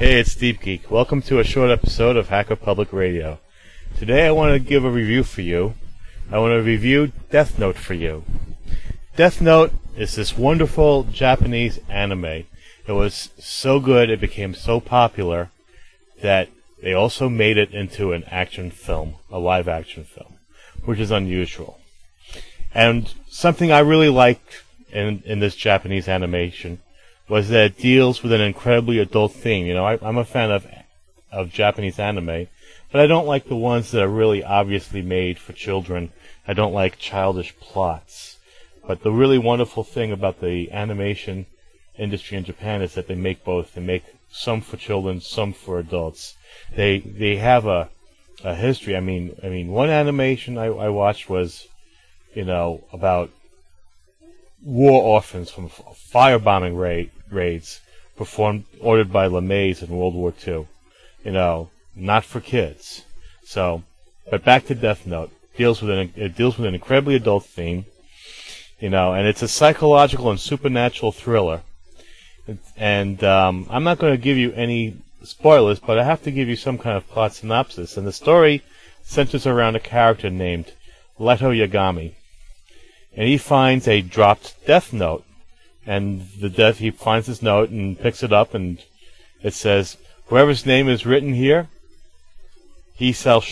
Hey, it's Deep Geek. Welcome to a short episode of Hacker Public Radio. Today I want to give a review for you. I want to review Death Note for you. Death Note is this wonderful Japanese anime. It was so good, it became so popular that they also made it into an action film, a live action film, which is unusual. And something I really liked in this Japanese animation was that it deals with an incredibly adult theme. You know, I'm a fan of Japanese anime, but I don't like the ones that are really obviously made for children. I don't like childish plots. But the really wonderful thing about the animation industry in Japan is that they make both. They make some for children, some for adults. They have a history. I mean, one animation I watched was, about war orphans from firebombing raids ordered by LeMays in World War II. Not for kids. So, but back to Death Note. It deals with an incredibly adult theme, and it's a psychological and supernatural thriller. And I'm not going to give you any spoilers, but I have to give you some kind of plot synopsis. And the story centers around a character named Leto Yagami. And he finds a dropped Death Note. And he finds this note and picks it up, and it says, "Whoever's name is written here, he shall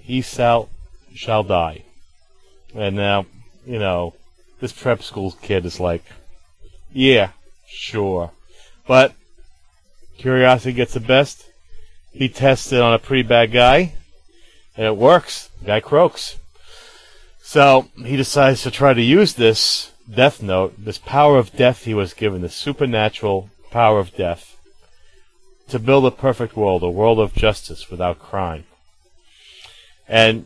die." And now, this prep school kid is like, yeah, sure. But curiosity gets the best. He tests it on a pretty bad guy, and it works. The guy croaks. So he decides to try to use this Death Note, this power of death he was given, this supernatural power of death, to build a perfect world, a world of justice without crime. And,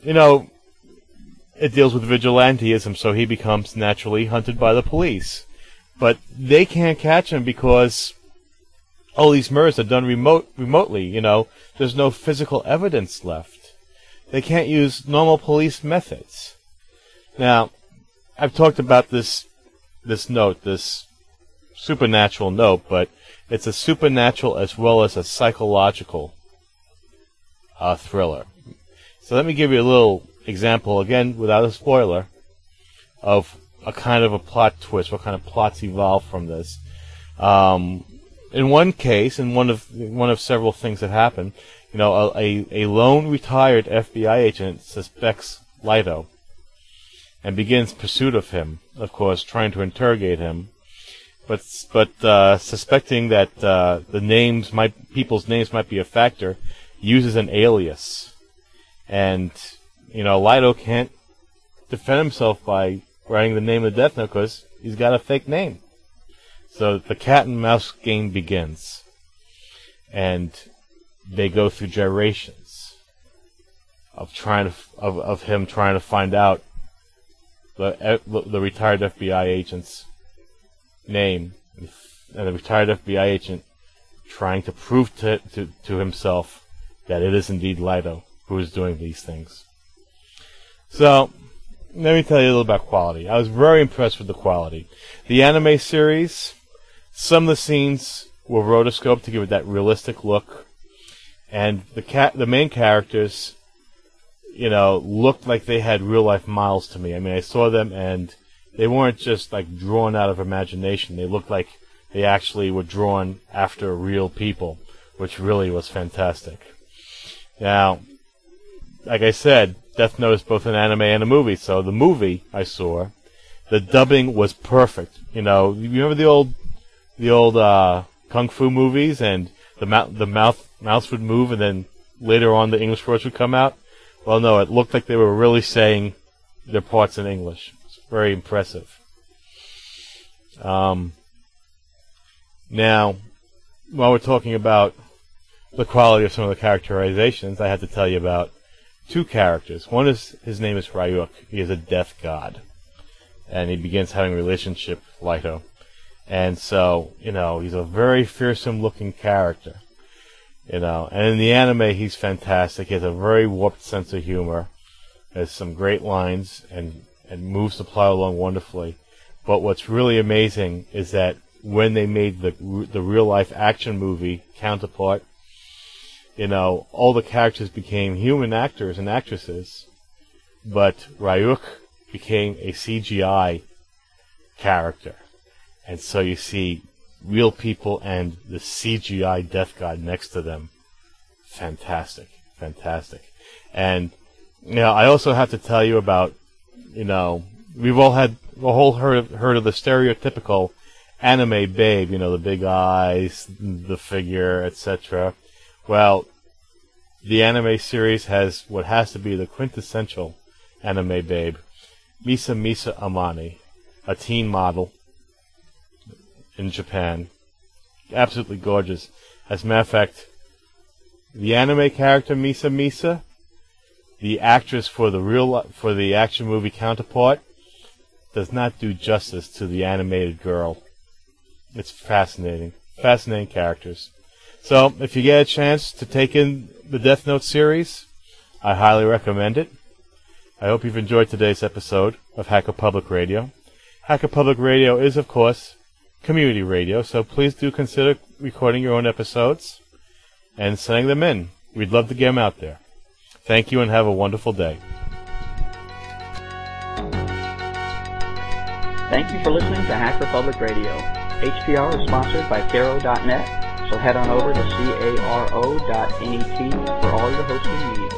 it deals with vigilantism, so he becomes naturally hunted by the police. But they can't catch him because all these murders are done remotely, There's no physical evidence left. They can't use normal police methods. Now, I've talked about this note, this supernatural note, but it's a supernatural as well as a psychological thriller. So let me give you a little example, again, without a spoiler, of a kind of a plot twist, what kind of plots evolve from this. In one case, in one of several things that happen, a lone retired FBI agent suspects Leto and begins pursuit of him, of course, trying to interrogate him, but suspecting that people's names might be a factor, uses an alias. And, Leto can't defend himself by writing the name of the Death Note because he's got a fake name. So the cat and mouse game begins. And they go through gyrations of him trying to find out the retired FBI agent's name, and the retired FBI agent trying to prove to himself that it is indeed Leto who is doing these things. So, let me tell you a little about quality. I was very impressed with the quality. The anime series, some of the scenes were rotoscoped to give it that realistic look, and the main characters, looked like they had real life models to me. I mean, I saw them and they weren't just like drawn out of imagination. They looked like they actually were drawn after real people, which really was fantastic. Now, like I said, Death Note is both an anime and a movie. So the movie I saw, the dubbing was perfect. You remember the old kung fu movies, and the mouth would move, and then later on the English words would come out. Well, no, it looked like they were really saying their parts in English. It's very impressive. Now, while we're talking about the quality of some of the characterizations, I had to tell you about two characters. His name is Ryuk. He is a death god. And he begins having a relationship with Leto. And so, he's a very fearsome looking character. And in the anime, he's fantastic. He has a very warped sense of humor. Has some great lines and moves the plot along wonderfully. But what's really amazing is that when they made the real life action movie counterpart, all the characters became human actors and actresses, but Ryuk became a CGI character. And so you see real people and the CGI Death God next to them. Fantastic. And, I also have to tell you about, we've all heard of the stereotypical anime babe, the big eyes, the figure, etc. Well, the anime series has what has to be the quintessential anime babe, Misa Amane, a teen model in Japan. Absolutely gorgeous. As a matter of fact, the anime character Misa, the actress for the action movie counterpart, does not do justice to the animated girl. It's fascinating. Fascinating characters. So, if you get a chance to take in the Death Note series, I highly recommend it. I hope you've enjoyed today's episode of Hacker Public Radio. Hacker Public Radio is, of course, community radio, so please do consider recording your own episodes and sending them in. We'd love to get them out there. Thank you and have a wonderful day. Thank you for listening to Hacker Public Radio. HPR is sponsored by Caro.net, so head on over to caro.net for all your hosting needs.